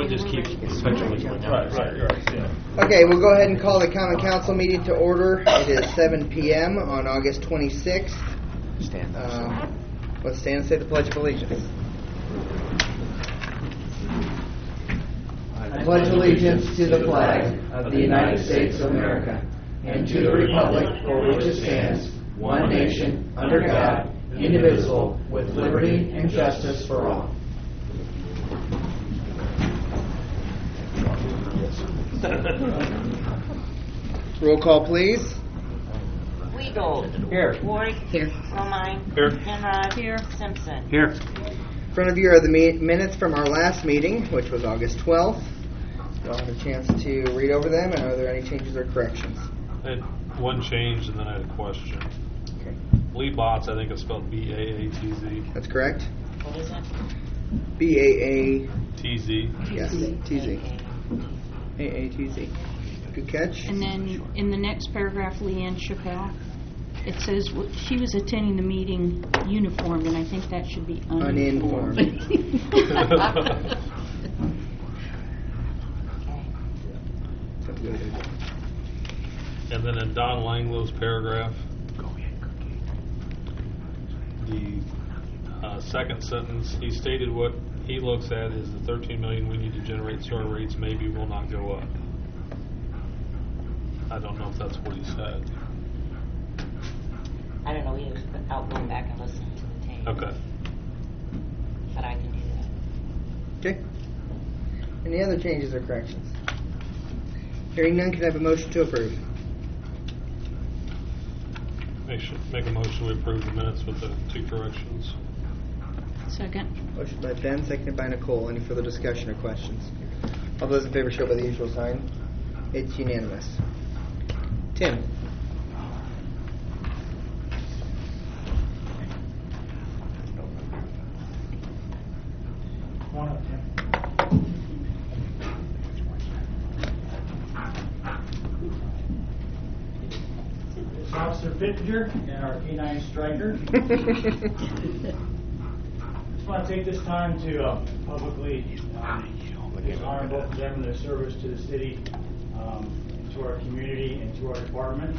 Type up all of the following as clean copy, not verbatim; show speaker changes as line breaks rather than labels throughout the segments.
it just keeps essentially going down.
Right, yeah.
Okay, we'll go ahead and call the Common Council meeting to order. It is 7 p.m. on August 26th.
Stand.
Let's stand and say the Pledge of Allegiance. I pledge allegiance to the flag of the United States of America and to the republic for which it stands, one nation, under God, indivisible, with liberty and justice for all. Roll call, please.
Weigel.
Here.
Warwick.
Here.
Romine.
Here.
Penrod. Here. Simpson.
Here.
In front of you are the minutes from our last meeting, which was August 12th. You all have a chance to read over them, and are there any changes or corrections?
I had one change and then I had a question.
Okay.
Lee Botts, I think it's spelled B-A-A-T-Z.
That's correct.
What is it?
B-A-A,
T-Z.
yes, T-Z. A-A-T-Z. Good catch.
And then in the next paragraph, Leanne Chappelle, it says she was attending the meeting uniformed, and I think that should be uninformed.
And then in Don Langlow's paragraph, the second sentence, he stated what he looks at is the $13 million we need to generate so our rates maybe will not go up. I don't know if that's what he said.
I don't know. He was out going back and listening to the tape.
Okay.
But I can do that.
Okay. Any other changes or corrections? Hearing none, can I have a motion to approve?
Make a motion to approve the minutes with the 2 corrections.
Second.
Motion by Ben, seconded by Nicole. Any further discussion or questions? All those in favor show by the usual sign. It's unanimous. Tim.
Come on up, Tim. This is Officer Pittenger and our K9 Striker. Just want to take this time to publicly just honor both of them and their service to the city, to our community, and to our department.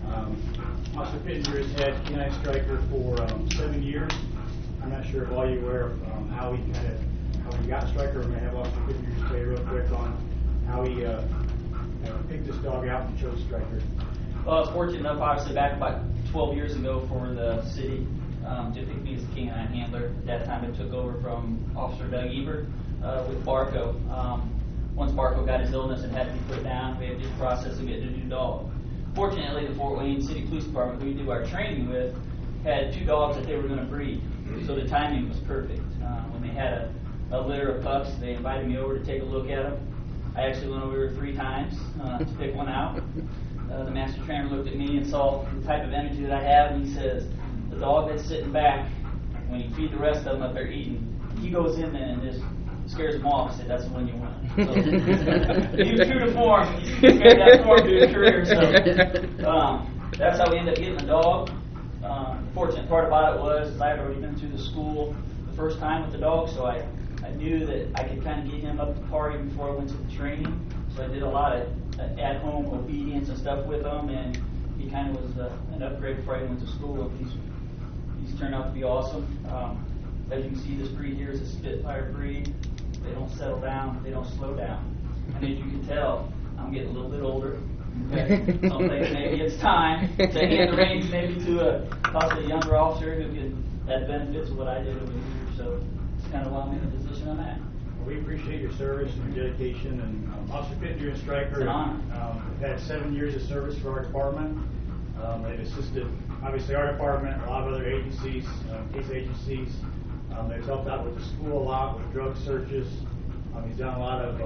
Officer Pittenger has had K9 Striker for 7 years. I'm not sure if all you are aware of how he got Striker. We're going to have Officer Pittenger just tell you real quick on how he picked this dog out and chose Striker.
Well, I was fortunate enough, obviously, back about 12 years ago for the city to pick me as the K9 handler. At that time, I took over from Officer Doug Ebert with Barco. Once Barco got his illness and had to be put down, we had to do the process of getting a new dog. Fortunately, the Fort Wayne City Police Department, who we do our training with, had 2 dogs that they were going to breed. So the timing was perfect. When they had a litter of pups, they invited me over to take a look at them. I actually went over 3 times to pick one out. The master trainer looked at me and saw the type of energy that I have, and he says, the dog that's sitting back, when you feed the rest of them up there eating, he goes in there and just scares them off. I said, that's the one you want. So, he was true to form. He carried that form through his career. So that's how we ended up getting the dog. The fortunate part about it was I had already been through the school the first time with the dog, so I knew that I could kind of get him up to party before I went to the training. So I did a lot of at-home obedience and stuff with him, and he kind of was an upgrade before I went to school. He's turned out to be awesome. As you can see, this breed here is a Spitfire breed. They don't settle down. They don't slow down. And as you can tell, I'm getting a little bit older. Okay? Some things maybe it's time to hand the reins maybe to a possibly younger officer who can have benefits of what I did over the years. So it's kind of why I'm in the position I'm at.
Well, we appreciate your service and your dedication. And Officer Pittenger and Striker have had 7 years of service for our department. They've assisted, obviously, our department, a lot of other agencies, case agencies. They've helped out with the school a lot, with drug searches. He's done a lot of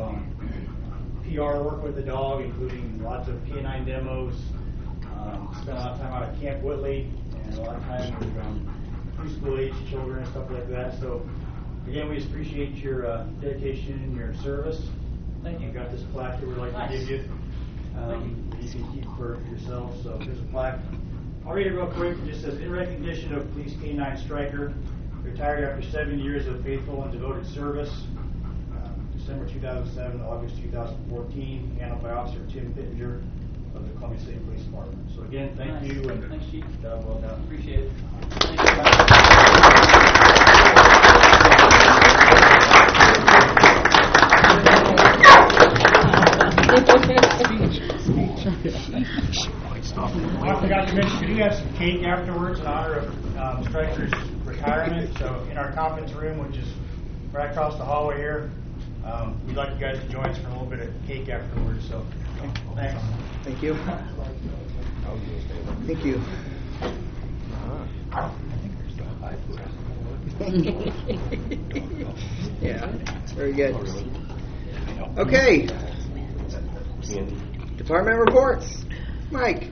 PR work with the dog, including lots of K9 demos. Spent a lot of time out at Camp Whitley, and a lot of time with preschool age children and stuff like that. So, again, we just appreciate your dedication and your service.
Thank you.
We've got this plaque that we'd like to give you. That you can keep for yourself. So here's a plaque. I'll read it real quick. It just says, in recognition of Police K9 Striker, retired after 7 years of faithful and devoted service. Just December 2007 to August 2014, handled by Officer Tim Pittenger of the Columbia City Police Department. So again, thank you, and
Thanks, Chief.
job well done.
Appreciate it.
I forgot to mention, we do have some cake afterwards in honor of Stryker's retirement. So in our conference room, which is right across the hallway here, we'd like you guys to join us for a little bit of cake afterwards. So thanks.
Thank you. Thank you. Yeah, very good. Okay. Department reports. Mike.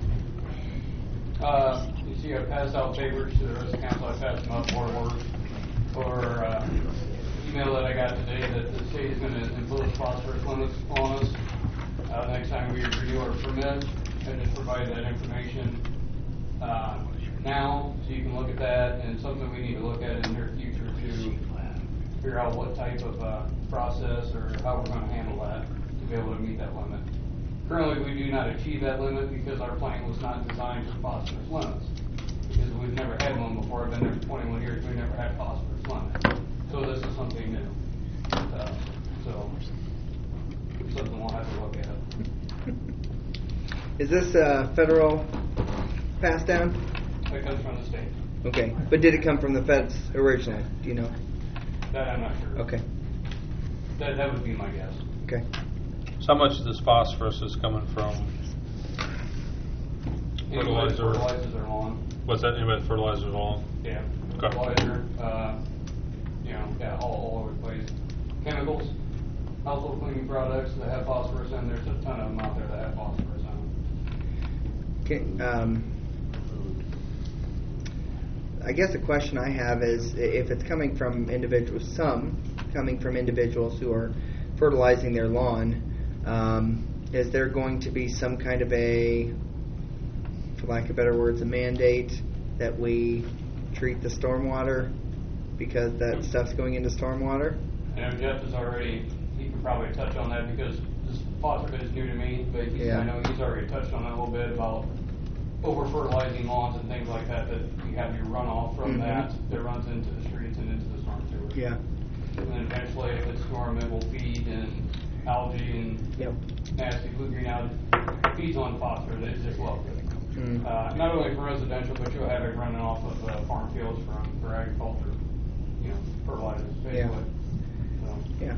You see, I passed out papers to the rest of the council. I passed them out for email that I got today that the state is going to impose phosphorus limits on us. Next time we renew our permit, I just provide that information now, so you can look at that, and it's something we need to look at in the near future to figure out what type of process or how we're going to handle that to be able to meet that limit. Currently, we do not achieve that limit because our plant was not designed for phosphorus limits. Because we've never had one before. I've been there for 21 years. We've never had phosphorus limits. So this is something new. So something we'll have to look at.
Is this federal pass down?
It comes from the state.
Okay, but did it come from the feds originally? Do you know?
That I'm not sure.
Okay.
That would be my guess.
Okay.
So how much of this phosphorus is coming from fertilizer?
Fertilizers are on.
What's that? Anybody fertilizers on?
Yeah.
Okay.
Fertilizer. All over the place. Chemicals, household cleaning products that have phosphorus in. There's a ton of them out there that have phosphorus in them.
Okay. I guess the question I have is if it's coming from individuals, coming from individuals who are fertilizing their lawn, is there going to be some kind of a, for lack of better words, a mandate that we treat the stormwater because that stuff's going into stormwater?
And Jeff is already, he can probably touch on that because this phosphorus is new to me, but I know he's already touched on that a little bit about over fertilizing lawns and things like that, that you have your runoff from that runs into the streets and into the storm sewers.
Yeah.
And then eventually, if it's storm, it will feed in algae and nasty blue-green algae. It feeds on phosphorus. It's just lovely. Not only for residential, but you'll have it running off of farm fields for agriculture, fertilizers, basically.
Yeah.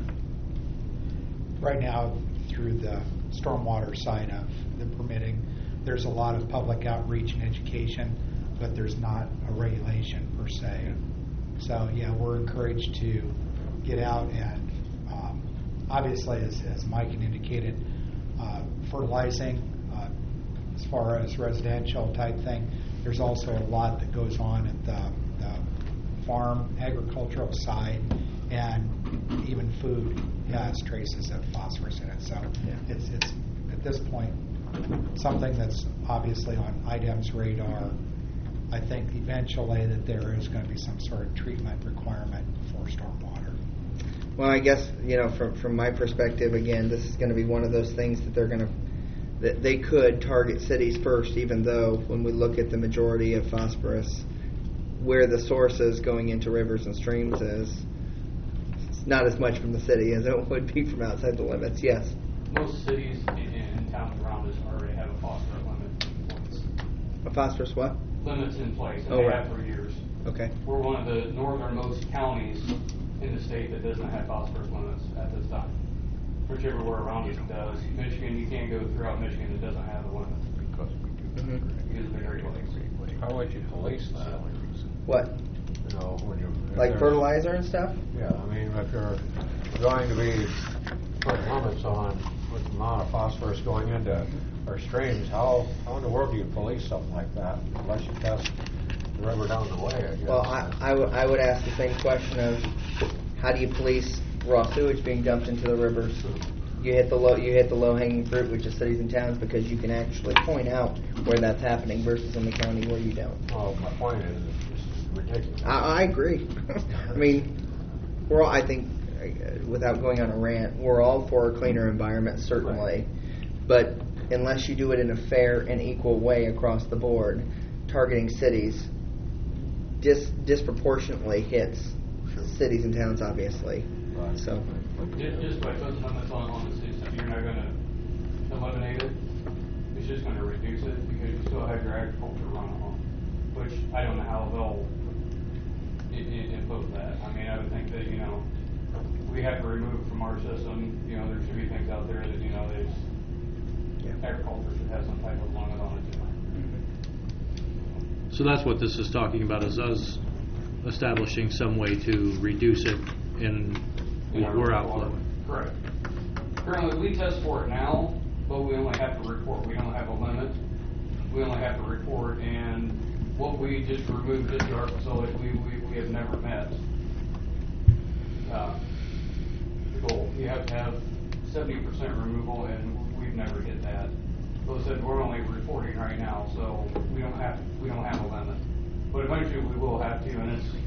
Right now, through the stormwater side of the permitting, there's a lot of public outreach and education, but there's not a regulation per se. So, we're encouraged to get out and, obviously, as Mike had indicated, fertilizing, as far as residential type thing, there's also a lot that goes on at the farm, agricultural side, and even food has traces of phosphorus in it. So it's at this point something that's obviously on IDEM's radar. I think eventually that there is going to be some sort of treatment requirement for stormwater.
Well, I guess, from my perspective, again, this is going to be one of those things that they could target cities first, even though when we look at the majority of phosphorus, where the source is going into rivers and streams is, it's not as much from the city as it would be from outside the limits, yes.
Most cities and towns around us already have a phosphorus limit in place.
A phosphorus what?
Limits in place, and they have for years.
Okay.
We're one of the northernmost counties in the state that doesn't have phosphorus limits at this time. Which everywhere around us does. Michigan, you can't go throughout Michigan that doesn't have the limits. Because of the Great Lakes.
How would you police that?
What?
When you
like fertilizer and stuff?
Yeah, I mean, if you're going to be putting limits on with the amount of phosphorus going into our streams, how in the world do you police something like that unless you test the river down the way, I guess?
Well, I would ask the same question of how do you police raw sewage being dumped into the rivers? You hit the low hanging fruit, which is cities and towns, because you can actually point out where that's happening versus in the county where you don't.
Well, my point is, it's ridiculous.
I agree. I mean, I think without going on a rant, we're all for a cleaner environment, certainly. But unless you do it in a fair and equal way across the board, targeting cities disproportionately hits cities and towns, obviously.
Right.
So,
Just by putting limits on the system, you're not going to eliminate it. It's just going to reduce it because you still have your agriculture runoff, which I don't know how they'll impose that. I mean, I would think that, we have to remove from our system, there should be things out there that, there's agriculture should have some type of limit on it too.
So that's what this is talking about, is us establishing some way to reduce it in what we're outflowing.
Correct. Currently, we test for it now, but we only have to report. We don't have a limit. We only have to report, and what we just removed into our facility, we have never met the goal. You have to have 70% removal, and we've never hit that. So I said we're only reporting right now, so we don't have a limit. But eventually we will have to, and it's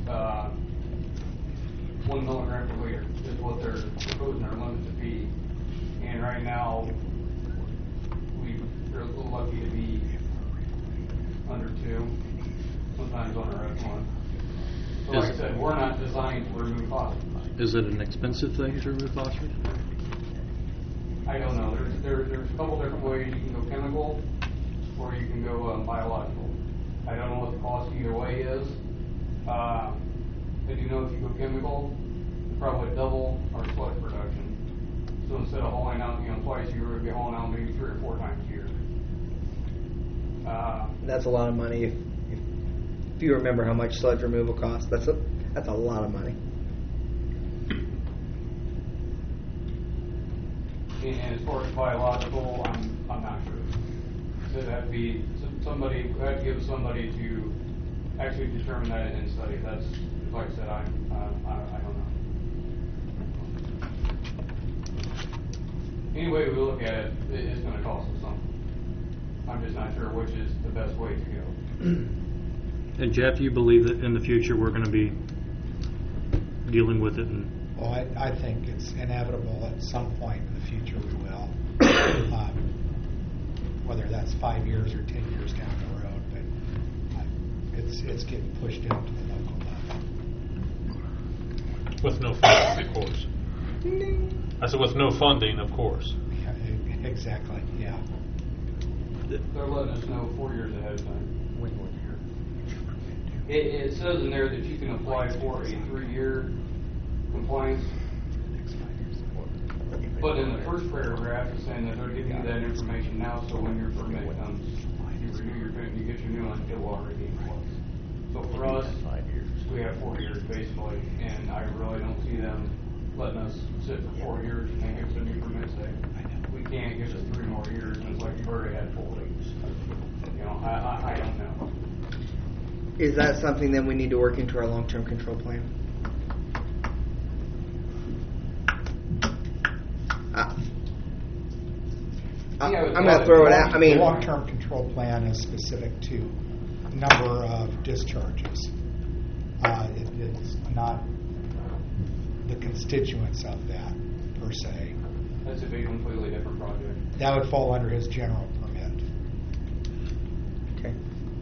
1 milligram per liter is what they're proposing our limit to be. And right now we're a little lucky to be under 2, sometimes under F1. So like I said, we're not designed to remove phosphorus.
Is it an expensive thing to remove phosphorus?
I don't know. There's a couple different ways. You can go chemical, or you can go biological. I don't know what the cost either way is. I do know if you go chemical, you probably double our sludge production. So instead of hauling out, twice a year, we'd be hauling out maybe 3 or 4 times a year.
that's a lot of money. If you remember how much sludge removal costs, that's a lot of money.
And as far as biological, I'm not sure. So that'd be somebody. I have to give somebody to actually determine that and study. That's, like I said, I don't know. Any way we look at it, it's going to cost us something. I'm just not sure which is the best way to go.
And Jeff, you believe that in the future we're going to be dealing with it?
Well, I think it's inevitable at some point in the future we will. Whether that's 5 years or 10 years down the road, but it's getting pushed into the local level.
With no funding, of course. I said with no funding, of course.
Yeah, exactly, yeah.
They're letting us know 4 years ahead of time. It says in there that you can apply for a 3-year compliance. But in the first paragraph, it's saying that they're giving you that information now, so when your permit comes, you renew your permit, you get your new one, it will already be in place. So for us, we have 4 years basically, and I really don't see them letting us sit for 4 years and then give us a new permit say, we can't give us 3 more years, and it's like you've already had 4 weeks. I don't know.
Is that something that we need to work into our long-term control plan? I'm going to throw it out. I mean,
the long-term control plan is specific to number of discharges. It's not the constituents of that per se.
That's a big, completely different project.
That would fall under his general permit.
okay.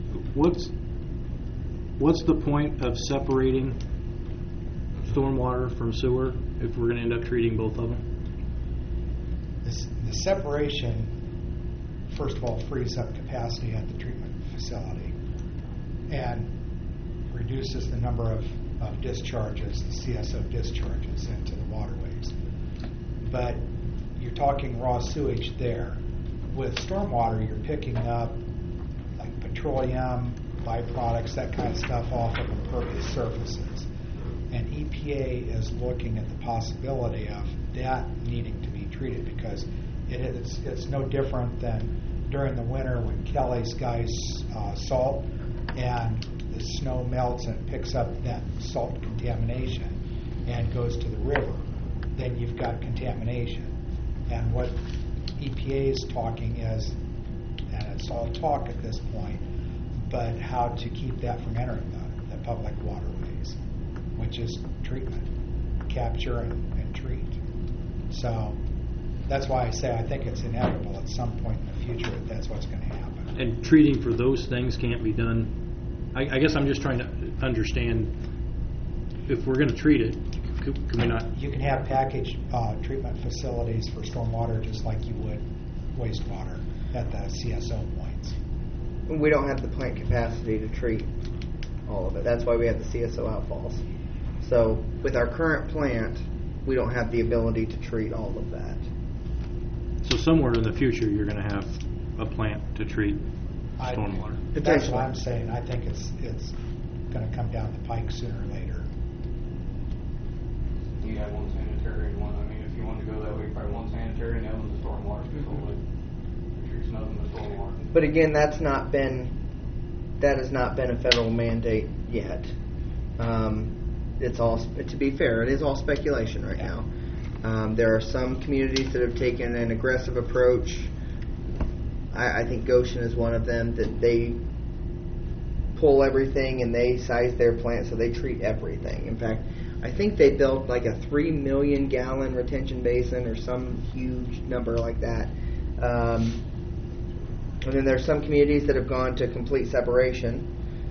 What's the point of separating stormwater from sewer if we're going to end up treating both of them?
The separation, first of all, frees up capacity at the treatment facility and reduces the number of discharges, the CSO discharges into the waterways. But you're talking raw sewage there. With stormwater, you're picking up like petroleum, byproducts, that kind of stuff off of impervious surfaces. And EPA is looking at the possibility of that needing to be treated because it's no different than during the winter when Kelly's guys salt and the snow melts and picks up that salt contamination and goes to the river. Then you've got contamination. And what EPA is talking is, and it's all talk at this point, but how to keep that from entering the public waterways, which is treatment, capture and treat. So that's why I say I think it's inevitable at some point in the future that that's what's going to happen.
And treating for those things can't be done. I guess I'm just trying to understand, if we're going to treat it, can we not?
You can have packaged treatment facilities for stormwater just like you would wastewater at the CSO points.
We don't have the plant capacity to treat all of it. That's why we have the CSO outfalls. So with our current plant, we don't have the ability to treat all of that.
So somewhere in the future, you're going to have a plant to treat stormwater.
That's what I'm saying. I think it's going to come down the pike sooner or later.
You have one sanitary and one, I mean, if you want to go that way, probably one sanitary and the other one's a stormwater control. It treats nothing but stormwater.
But again, that has not been a federal mandate yet. It's all, to be fair, it is all speculation right now. There are some communities that have taken an aggressive approach. I think Goshen is one of them, that they pull everything and they size their plant so they treat everything. In fact, I think they built like a 3 million gallon retention basin or some huge number like that. And then there's some communities that have gone to complete separation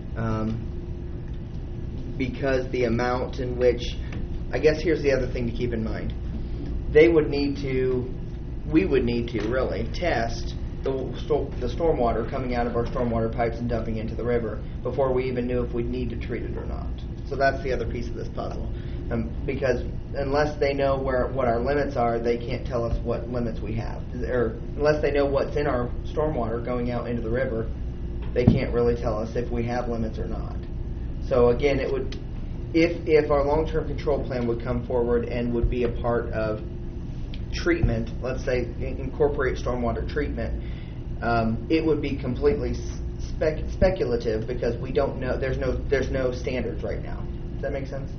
because the amount in which, I guess here's the other thing to keep in mind. We would need to really test the stormwater coming out of our stormwater pipes and dumping into the river before we even knew if we'd need to treat it or not. So that's the other piece of this puzzle. Because unless they know what our limits are, they can't tell us what limits we have. Or unless they know what's in our stormwater going out into the river, they can't really tell us if we have limits or not. So again, it would, if our long-term control plan would come forward and would be a part of treatment, let's say incorporate stormwater treatment, it would be completely speculative because we don't know. There's no standards right now. Does that make sense?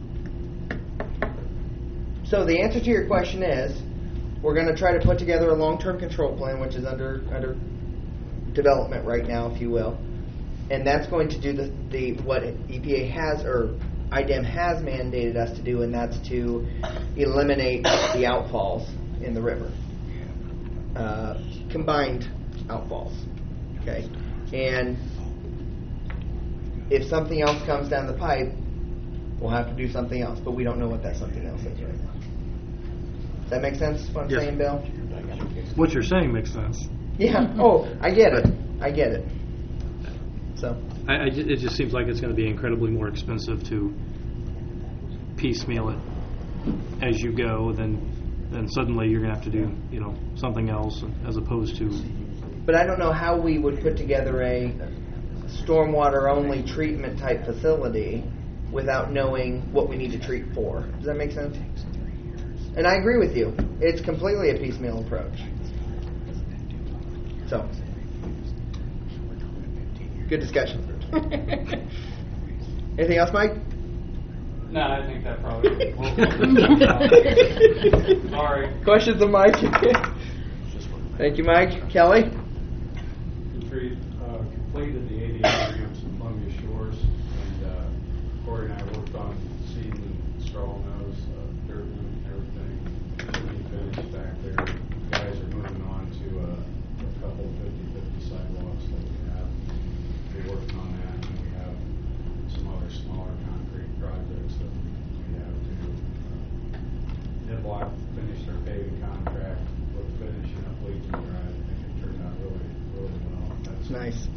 So the answer to your question is, we're going to try to put together a long-term control plan, which is under development right now, if you will, and that's going to do the what EPA has or IDEM has mandated us to do, and that's to eliminate the outfalls in the river, combined outfalls. Okay, and if something else comes down the pipe, we'll have to do something else, but we don't know what that something else is right now. Does that make sense, what I'm saying, Bill?
What you're saying makes sense.
Yeah. Oh, I get it. So.
It just seems like it's going to be incredibly more expensive to piecemeal it as you go, then suddenly you're going to have to do, something else as opposed to.
But I don't know how we would put together a stormwater-only treatment type facility without knowing what we need to treat for. Does that make sense? And I agree with you. It's completely a piecemeal approach. So, good discussion. Anything else, Mike?
No, I think that probably. Sorry.
Questions of Mike? Thank you, Mike. Kelly?
Completed the 80 acres in Columbia Shores, and Corey and I worked on seeding straw nose, dirt and everything. We finished back there. Guys are moving on to a couple 50-50 sidewalks that we have. We're working on that, and we have some other smaller concrete projects that we have to do. Niblock finished our paving contract. We're finishing up Legion Drive. I think it turned out really, really well. That's
nice.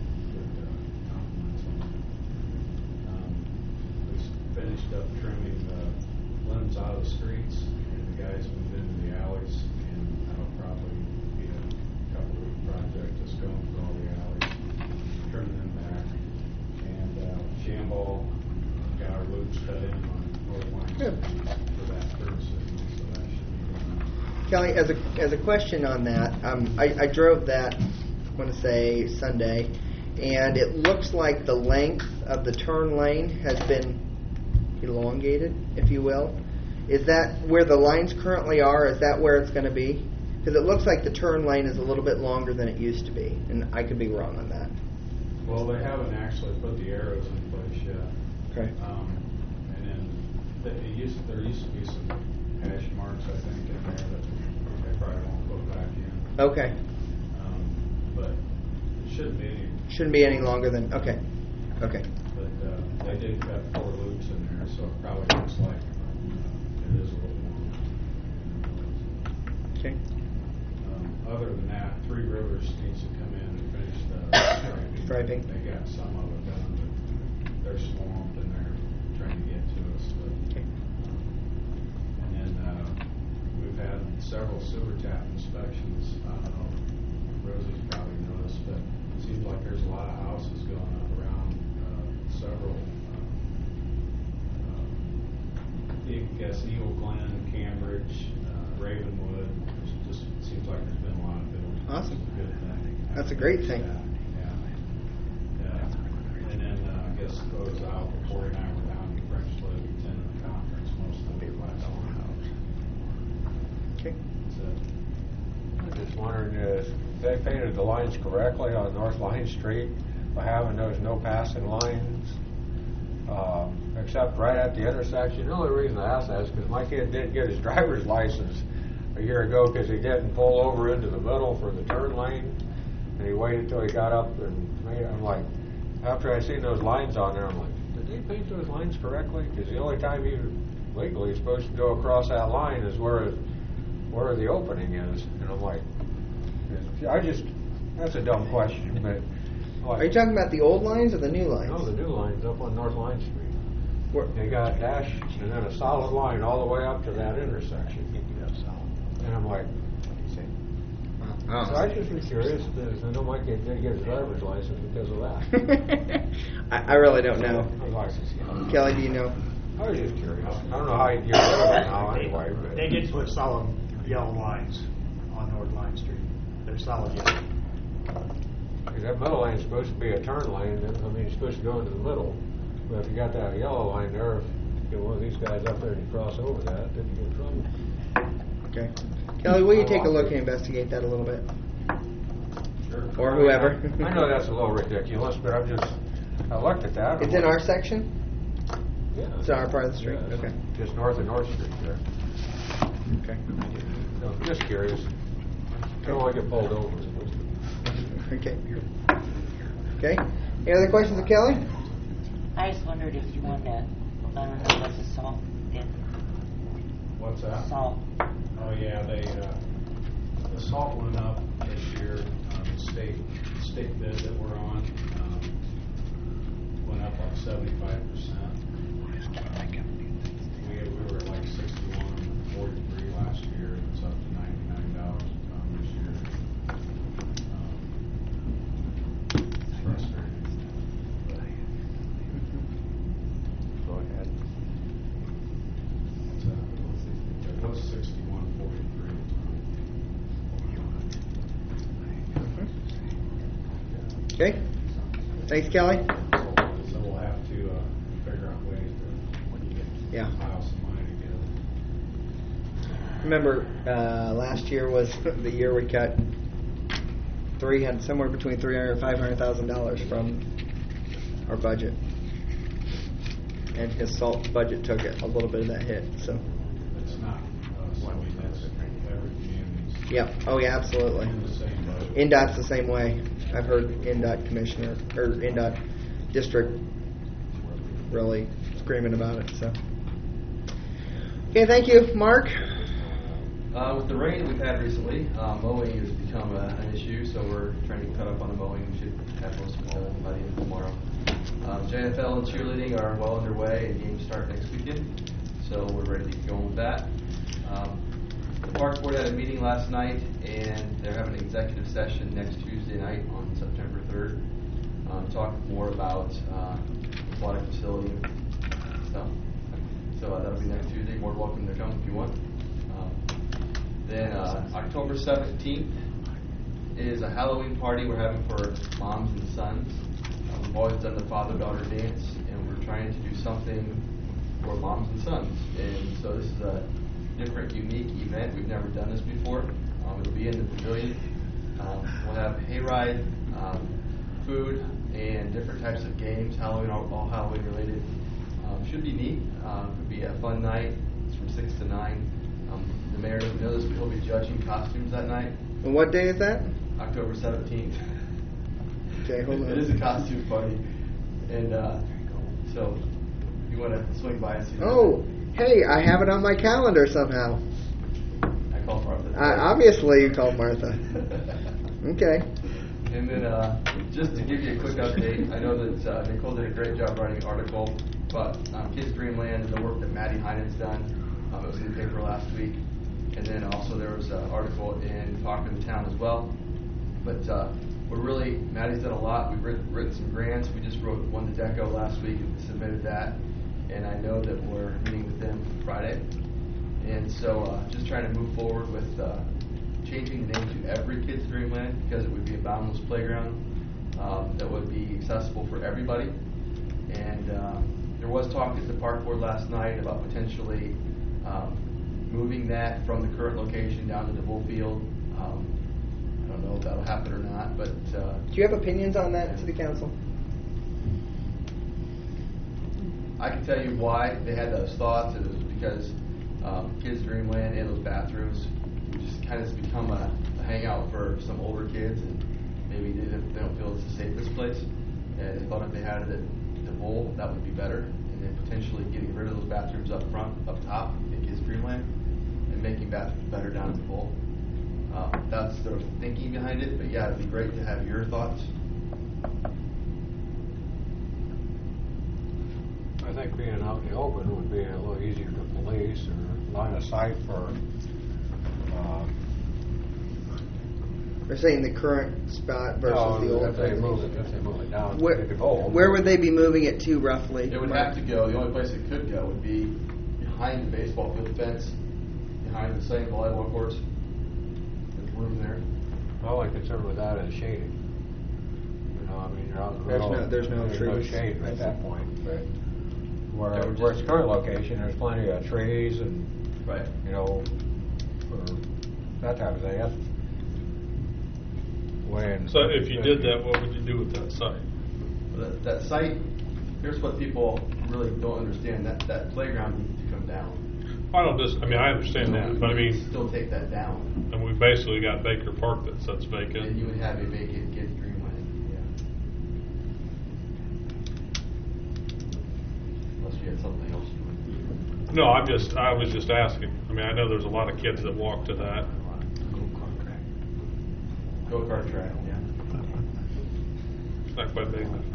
Finished up trimming the limbs out of the streets, and the guys moved into the alleys, and that'll probably be a couple-week project, just going through all the alleys, trimming them back. And Shamball got our loops cut in on North Line for that turn signal, so that should be
Kelly, as a question on that, I drove that, I want to say Sunday, and it looks like the length of the turn lane has been elongated, if you will. Is that where the lines currently are? Is that where it's going to be? Because it looks like the turn lane is a little bit longer than it used to be, and I could be wrong on that.
Well, they haven't actually put the arrows in place yet.
Okay.
And then there used to be some hash marks, I think, in there that they probably won't put back in.
Okay.
But it shouldn't be any.
Shouldn't be any longer than, okay. Okay.
But they did cut 4 loops in there, so it probably looks like it is a little more.
Okay.
Other than that, Three Rivers needs to come in and finish the
Striping.
They got some of it done, but they're swamped and they're trying to get to us. But,
Okay.
and then we've had several sewer tap inspections. I don't know, Rosie's probably noticed, but it seems like there's a lot of houses going up around several. I guess Eagle Glen, Cambridge, Ravenwood. It just seems like there's been a lot of building.
Awesome.
It's a good thing.
That's a great thing.
Yeah. And then I guess it goes out before and I were down in French Live attending the conference. Most of the people I saw in the house.
Okay.
I'm just wondering if they painted the lines correctly on North Line Street by having those no passing lines, except right at the intersection. The only reason I ask that is because my kid didn't get his driver's license a year ago because he didn't pull over into the middle for the turn lane, and he waited till he got up and made it. I'm like, after I seen those lines on there, I'm like, did they paint those lines correctly? Because the only time you legally supposed to go across that line is where the opening is, and I'm like, that's a dumb question, but.
Are you talking about the old lines or the new lines?
No, the new lines up on North Line Street.
Where?
They got a dash and then a solid line all the way up to that intersection. And I'm like, so I just was curious because I know my kid didn't get his driver's license because of that.
I really don't know.
License,
Kelly, do you know?
I was just curious. I don't know how you get rid of it now anyway. But
They did put solid yellow lines on North Line Street. They're solid yellow.
that middle lane's supposed to be a turn lane. I mean, it's supposed to go into the middle. But if you got that yellow line there, if you get one of these guys up there and you cross over that, then you get in trouble.
Okay. Kelly, will you take a look and investigate that a little bit?
Sure.
Or whoever.
I know that's a little ridiculous, but I looked at that.
It's in our section?
Yeah.
It's in our part of the street?
Yeah,
Okay.
Just north of North Street there.
Okay.
No, just curious. I don't want to get pulled over.
Okay. Okay. Any other questions of Kelly?
I just wondered if you wanted to, I don't know what the salt did.
What's that?
Salt.
Oh yeah, the salt went up this year. The state bid that we're on went up like 75%. We were at like 61.43 last year. It's up to $99 a ton this year. It's frustrating.
Go ahead.
What's that? It was 61.43 a ton.
Okay. Thanks, Kelly.
So we'll have to figure out ways to pile some money together.
Remember, last year was the year we cut somewhere between $300,000 and $500,000 from our budget, and his salt budget took a little bit of that hit. So.
It's not us. I mean, that's every community's
Yeah. Oh, yeah. Absolutely.
in the same boat.
NDOT's the same way. I've heard NDOT commissioner or NDOT district really screaming about it. So. Okay. Thank you, Mark.
With the rain we've had recently, mowing has become an issue, so we're trying to cut up on the mowing. We should have most of all by the end of tomorrow. JFL and cheerleading are well underway, and games start next weekend, so we're ready to get going with that. The Parks Board had a meeting last night, and they're having an executive session next Tuesday night on September 3rd, talk more about aquatic facility stuff. So that'll be next Tuesday. More welcome to come if you want. Then October 17th is a Halloween party we're having for moms and sons. We've always done the father-daughter dance, and we're trying to do something for moms and sons. And so this is a different, unique event. We've never done this before. It'll be in the pavilion. We'll have hayride, food, and different types of games, Halloween, all Halloween related. Should be neat. Could be a fun night. It's from 6 to 9. the mayor doesn't know this, but he'll be judging costumes that night,
And what day is that?
October 17th.
Okay, hold on.
It is a costume party, and so you want to swing by and see that.
Oh, hey, I have it on my calendar somehow.
I called Martha.
Obviously, you called Martha. Okay.
And then, just to give you a quick update, I know that Nicole did a great job writing an article about Kids Dreamland and the work that Maddie Heinen's done. It was in the paper last week. And then also there was an article in Talk of the Town as well. But Maddie's done a lot. We've written some grants. We just won the DECO last week and submitted that. And I know that we're meeting with them Friday. And so just trying to move forward with changing the name to Every Kids Dreamland, because it would be a boundless playground that would be accessible for everybody. And there was talk at the park board last night about potentially moving that from the current location down to the Bull Field. I don't know if that'll happen or not, but
Do you have opinions on that, City Council?
I can tell you why they had those thoughts. It was because Kids Dreamland and those bathrooms just kind of become a hangout for some older kids, and maybe they don't feel it's the safest place. And they thought if they had it at the Bowl, that would be better. And then potentially getting rid of those bathrooms up front, up top at Kids Dreamland, and making bathrooms better down at the Bowl. That's their thinking behind it. But yeah, it'd be great to have your thoughts.
I think being out in the open would be a little easier to police or line of sight for.
They're saying the current spot versus the old.
If they move it down.
Where would they be moving it to roughly?
It would have to go. The only place it could go would be behind the baseball field fence, behind the same volleyball courts. There's room there.
All I concerned with that is shading. I mean, you're out in the road.
There's no trees.
Shade at that point. But where its current location, there's plenty of trees and,
right.
For that type of thing. That's when.
So if you did that, what would you do with that site?
That site, here's what people really don't understand. That playground needs to come down.
I understand that, but I mean,
still take that down.
And we basically got Baker Park that sits vacant.
And you would have a vacant Kids Dreamland. Yeah. Unless you had something else you would.
No, I was just asking. I mean, I know there's a lot of kids that walk to that.
Go-kart track, yeah.
It's not quite big enough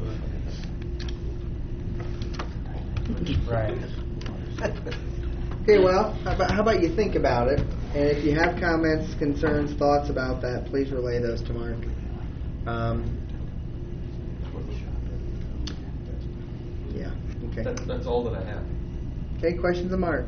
for that.
Right.
Okay, well, how about you think about it, and if you have comments, concerns, thoughts about that, please relay those to Mark. Yeah, okay.
That's all that I have.
Okay, questions of Mark?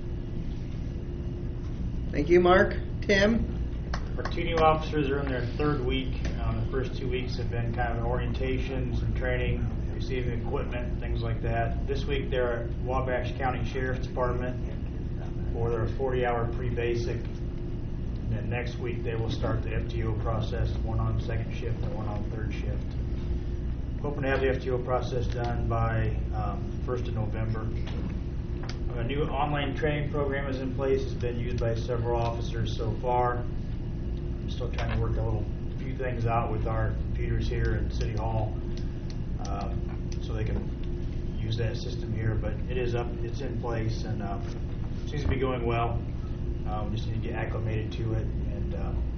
Thank you, Mark. Tim?
Our two new officers are in their third week. The first 2 weeks have been kind of an orientation, some training, receiving equipment, things like that. This week they're at Wabash County Sheriff's Department for their 40-hour pre-basic. And then next week they will start the FTO process, one on second shift and one on third shift. Hoping to have the FTO process done by 1st of November. A new online training program is in place. It's been used by several officers so far. I'm still trying to work a few things out with our computers here in City Hall, so they can use that system here. But it's in place, and seems to be going well. We just need to get acclimated to it. And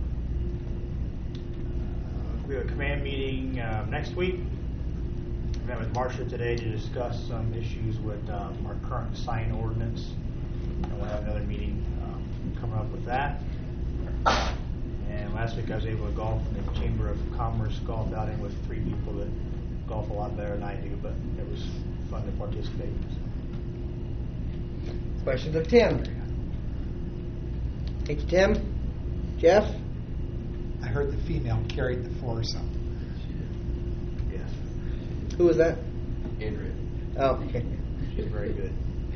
we have a command meeting next week. We met with Marcia today to discuss some issues with our current sign ordinance, and we'll have another meeting coming up with that. And last week I was able to golf in the Chamber of Commerce golf outing with 3 people that golf a lot better than I do, but it was fun to participate.
Questions of Tim? Thank you, Tim. Jeff?
I heard the female carried the foursome.
Yes.
Who was that?
Andrea.
Oh, okay.
She's very good.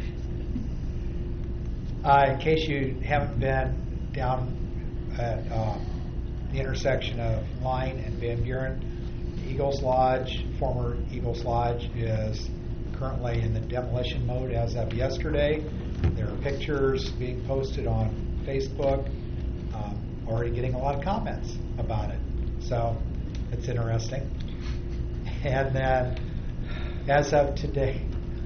In case you haven't been down at the intersection of Line and Van Buren, Eagles Lodge, former Eagles Lodge, is currently in the demolition mode as of yesterday. There are pictures being posted on Facebook. Already getting a lot of comments about it, so it's interesting. And then, as of today,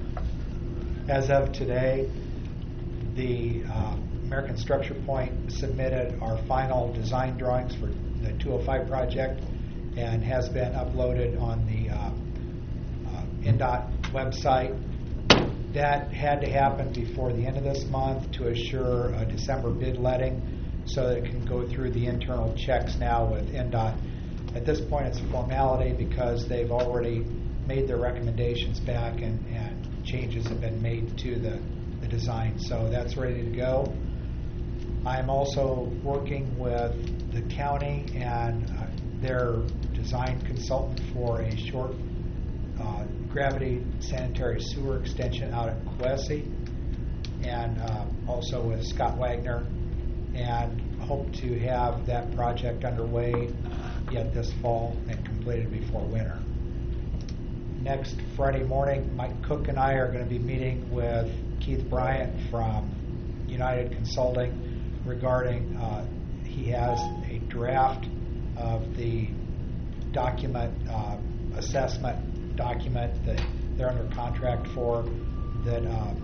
the American Structure Point submitted our final design drawings for the 205 project and has been uploaded on the NDOT website. That had to happen before the end of this month to assure a December bid letting so that it can go through the internal checks now with NDOT. At this point, it's a formality because they've already made their recommendations back and changes have been made to the design. So that's ready to go. I'm also working with the county and their design consultant for a short gravity sanitary sewer extension out at Coessie, and also with Scott Wagner, and hope to have that project underway yet this fall and completed before winter. Next Friday morning, Mike Cook and I are going to be meeting with Keith Bryant from United Consulting regarding, he has a draft of the document, assessment document that they're under contract for, that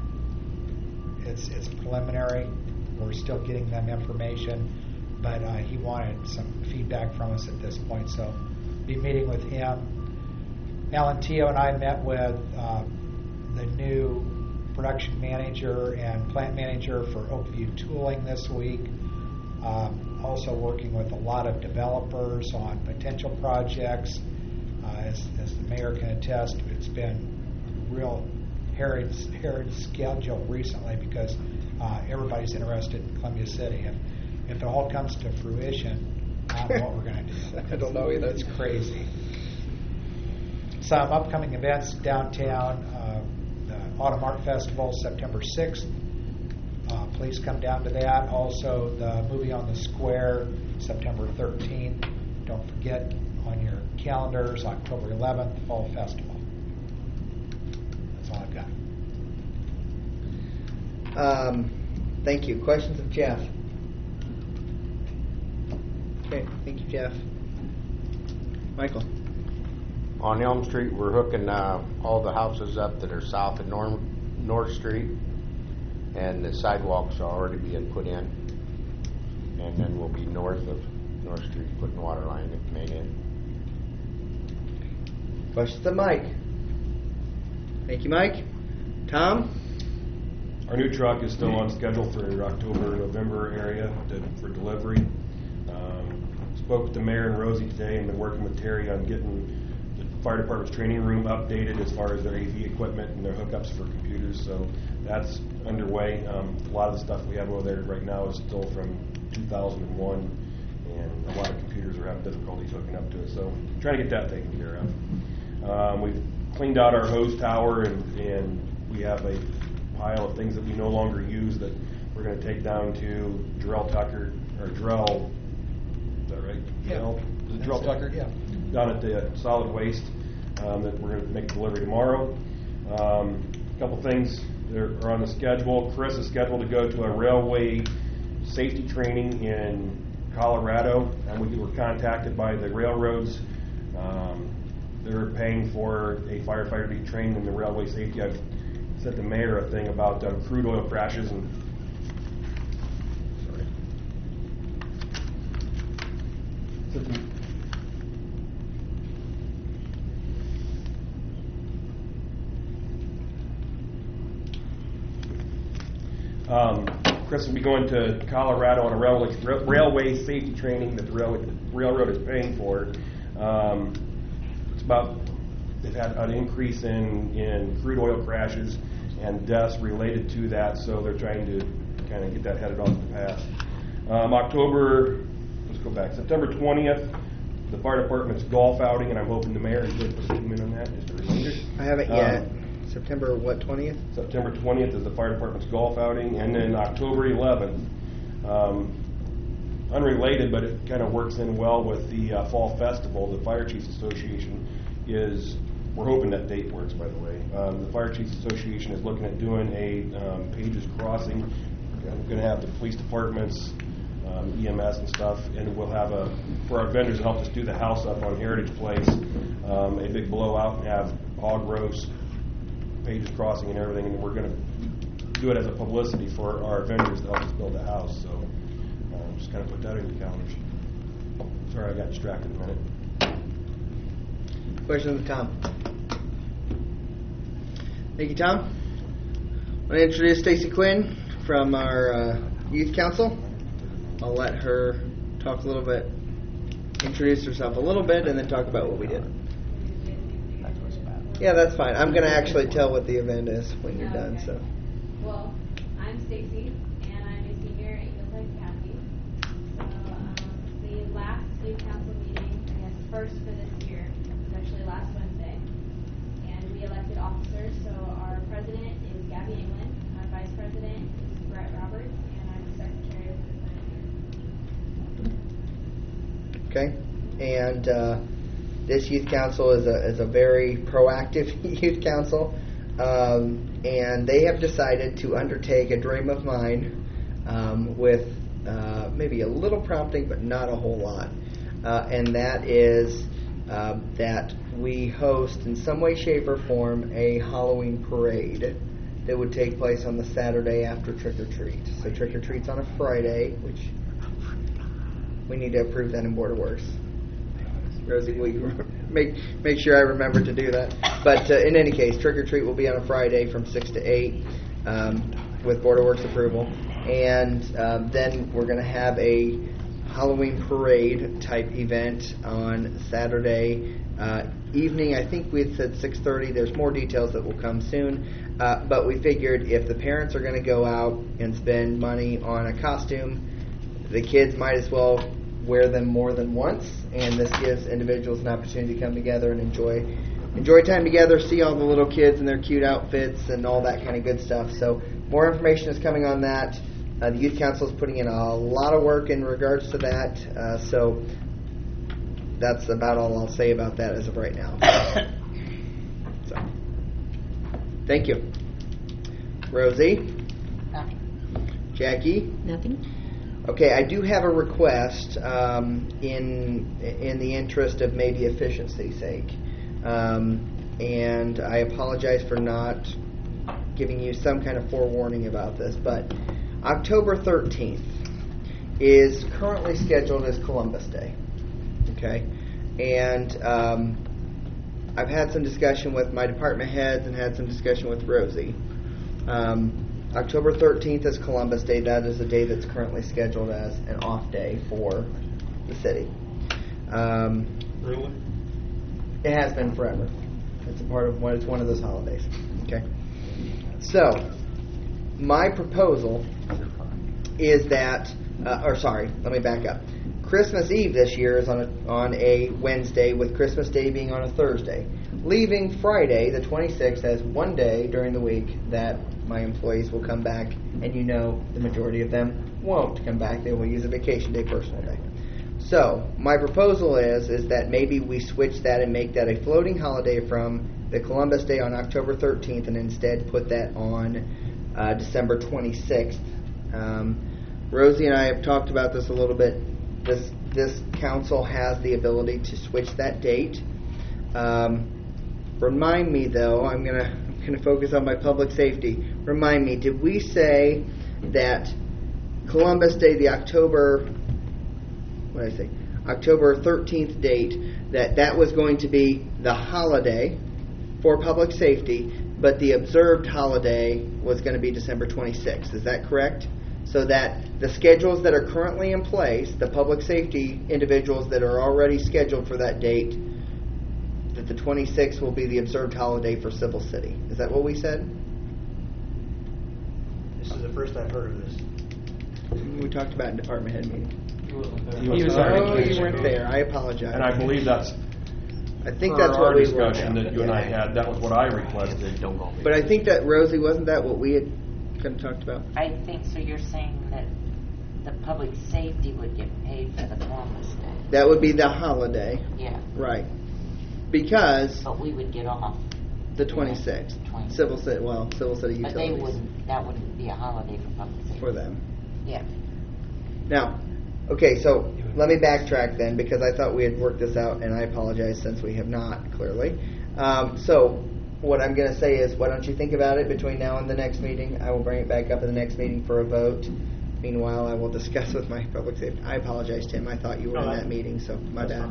it's preliminary. We're still getting them information, but he wanted some feedback from us at this point, so be meeting with him. Alan Teo and I met with the new production manager and plant manager for Oakview Tooling this week. Also working with a lot of developers on potential projects. As the mayor can attest, it's been a real harried schedule recently because everybody's interested in Columbia City. If it all comes to fruition, I don't know what we're going to do.
I don't know either.
It's crazy. Some upcoming events downtown, the Autumn Art Festival, September 6th. Please come down to that. Also, the Movie on the Square, September 13th. Don't forget on your calendars, October 11th, Fall Festival. That's all I've got.
Thank you. Questions of Jeff? Okay, thank you, Jeff. Michael?
On Elm Street, we're hooking all the houses up that are south of North Street, and the sidewalks are already being put in. And then we'll be north of North Street putting water line main in.
Questions of Mike? Thank you, Mike. Tom?
Our new truck is still on schedule for October, November area for delivery. Spoke with the mayor and Rosie today and been working with Terry on getting the fire department's training room updated as far as their AV equipment and their hookups for computers. So that's underway. A lot of the stuff we have over there right now is still from 2001, and a lot of computers are having difficulties hooking up to it. So trying to get that taken care of. We've cleaned out our hose tower, and we have a pile of things that we no longer use that we're going to take down to Drell Tucker, or Drell, is that right?
Yeah.
Is it Drell Tucker?
Yeah.
Down at the solid waste that we're going to make delivery tomorrow. A couple things that are on the schedule. Chris is scheduled to go to a railway safety training in Colorado, and we were contacted by the railroads. They're paying for a firefighter to be trained in the railway safety. I've sent the mayor a thing about crude oil crashes and Chris will be going to Colorado on a railway safety training that the railroad is paying for. They've had an increase in crude oil crashes and deaths related to that, so they're trying to kind of get that headed off the path. September 20th, the fire department's golf outing, and I'm hoping the mayor is going to put a 2 minute on that, just a reminder.
I haven't yet. September what, 20th?
September 20th is the fire department's golf outing, and then October 11th, unrelated, but it kind of works in well with the Fall Festival. The Fire Chiefs Association we're hoping that date works, by the way. The Fire Chiefs Association is looking at doing a Pages Crossing I'm going to have the police departments, EMS and stuff, and we'll have for our vendors to help us do the house up on Heritage Place, a big blowout and have hog roast, Pages Crossing and everything, and we're going to do it as a publicity for our vendors to help us build the house. So just kind of put that in your calendars. Sorry, I got distracted a minute.
Questions of Tom? Thank you, Tom. I want to introduce Stacy Quinn from our Youth Council. I'll let her talk a little bit, introduce herself a little bit, and then talk about what we did. Yeah, that's fine. I'm going to actually tell what the event is when you're done. So.
Well, I'm Stacy, and I'm a senior at Hillside Academy. So the last Youth Council meeting, I guess first for this year, was actually last Wednesday. And we elected officers. So our president is Gabby England, our vice president is Brett Roberts, and I'm the secretary of the planning.
Okay. And this youth council is a very proactive youth council, and they have decided to undertake a dream of mine with maybe a little prompting, but not a whole lot. And that is that we host, in some way, shape, or form, a Halloween parade that would take place on the Saturday after Trick or Treat. So Trick or Treat's on a Friday, which we need to approve that in Board of Works. Rosie, will you make sure I remember to do that? But in any case, Trick or Treat will be on a Friday from 6 to 8 with Board of Works approval. And then we're going to have a Halloween parade type event on Saturday evening. I think we had said 6:30. There's more details that will come soon. But we figured if the parents are going to go out and spend money on a costume, the kids might as well wear them more than once, and this gives individuals an opportunity to come together and enjoy time together, see all the little kids in their cute outfits and all that kind of good stuff. So more information is coming on that. The Youth Council is putting in a lot of work in regards to that, so that's about all I'll say about that as of right now. So, thank you. Rosie?
Nothing.
Jackie?
Nothing.
Okay, I do have a request in the interest of maybe efficiency's sake. And I apologize for not giving you some kind of forewarning about this, but October 13th is currently scheduled as Columbus Day. Okay? And I've had some discussion with my department heads and had some discussion with Rosie. October 13th is Columbus Day. That is a day that's currently scheduled as an off day for the city.
Really?
It has been forever. It's a part of it's one of those holidays. Okay. So, my proposal is that, let me back up. Christmas Eve this year is on a Wednesday, with Christmas Day being on a Thursday, leaving Friday, the 26th, as one day during the week that my employees will come back, and the majority of them won't come back. They will use a vacation day, personal day. So, my proposal is that maybe we switch that and make that a floating holiday from the Columbus Day on October 13th, and instead put that on December 26th. Rosie and I have talked about this a little bit. This council has the ability to switch that date. Remind me, though, I'm going to focus on my public safety. Remind me, did we say that Columbus Day, the October 13th date, that was going to be the holiday for public safety, but the observed holiday was going to be December 26th? Is that correct? So that the schedules that are currently in place, the public safety individuals that are already scheduled for that date, that the 26th will be the observed holiday for Civil City. Is that what we said?
This is the first I've heard of this.
We talked about it in department head meeting.
He was there.
Oh, you weren't there. I apologize.
And I believe that's
what we were
discussion that you and I had. That was what I requested.
But I think that, Rosie, wasn't that what we had kind of talked about?
I think so. You're saying that the public safety would get paid for the Columbus Day.
That would be the holiday.
Yeah.
Right. Because...
But we would get off.
The 26th. Civil City Utilities.
But that wouldn't be a holiday for public safety.
For them.
Yeah.
Now, okay, so let me backtrack then, because I thought we had worked this out, and I apologize since we have not, clearly. So what I'm going to say is, why don't you think about it between now and the next meeting? I will bring it back up in the next meeting for a vote. Meanwhile, I will discuss with my public safety. I apologize, Tim. I thought you were in that meeting, so my bad.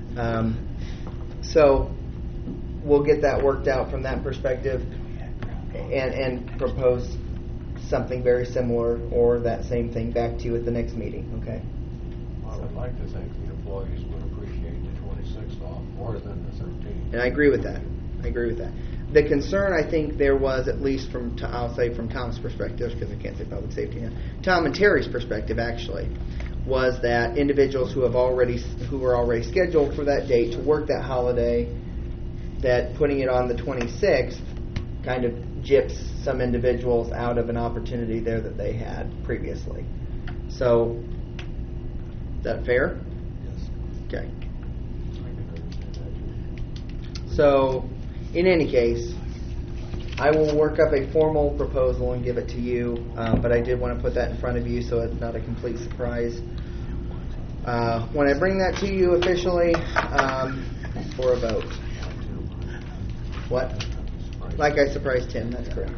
So we'll get that worked out from that perspective and propose something very similar or that same thing back to you at the next meeting, okay?
I would like to think the employees would appreciate the 26th off more than the 13th.
And I agree with that. The concern, I think, there was, at least I'll say from Tom's perspective, because I can't say public safety now, Tom and Terry's perspective, actually, was that individuals who were already scheduled for that date to work that holiday, that putting it on the 26th kind of gyps some individuals out of an opportunity there that they had previously. So, is that fair?
Yes.
Okay.
I can understand that too.
So, in any case, I will work up a formal proposal and give it to you, but I did want to put that in front of you so it's not a complete surprise. When I bring that to you officially for a vote. What? Like I surprised Tim, that's correct.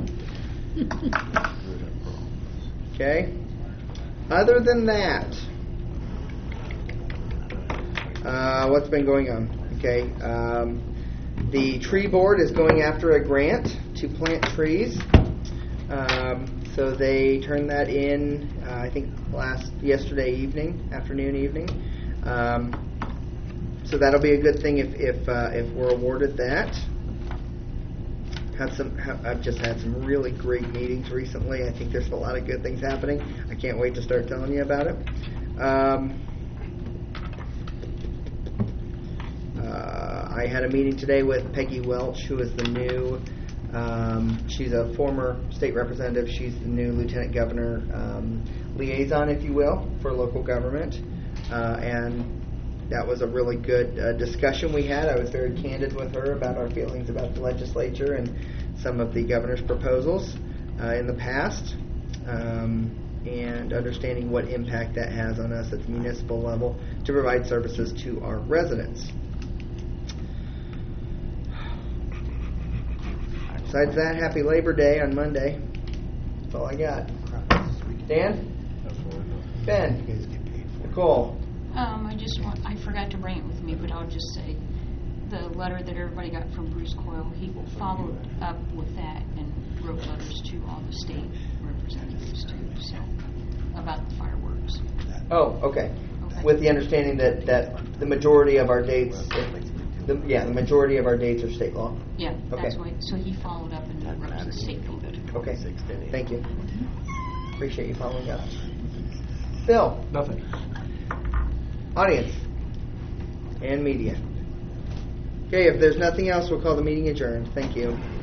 Okay. Other than that, what's been going on? Okay. The tree board is going after a grant to plant trees. So they turned that in, I think yesterday afternoon, evening. So that'll be a good thing if we're awarded that. I've just had some really great meetings recently. I think there's a lot of good things happening. I can't wait to start telling you about it. I had a meeting today with Peggy Welch, who is the new, she's a former state representative. She's the new lieutenant governor liaison, if you will, for local government. And that was a really good discussion we had. I was very candid with her about our feelings about the legislature and some of the governor's proposals in the past, and understanding what impact that has on us at the municipal level to provide services to our residents. Besides that, happy Labor Day on Monday. That's all I got. Dan? Ben? Nicole?
I forgot to bring it with me, but I'll just say the letter that everybody got from Bruce Coyle, he followed up with that and wrote letters to all the state representatives too, so, about the fireworks.
Oh, okay. With the understanding that the majority of our dates, the majority of our dates are state law.
Yeah,
okay.
That's why. So he followed up and wrote to the state people.
Okay, thank you. Appreciate you following up. Bill?
Nothing.
Audience and media. Okay, if there's nothing else, we'll call the meeting adjourned. Thank you.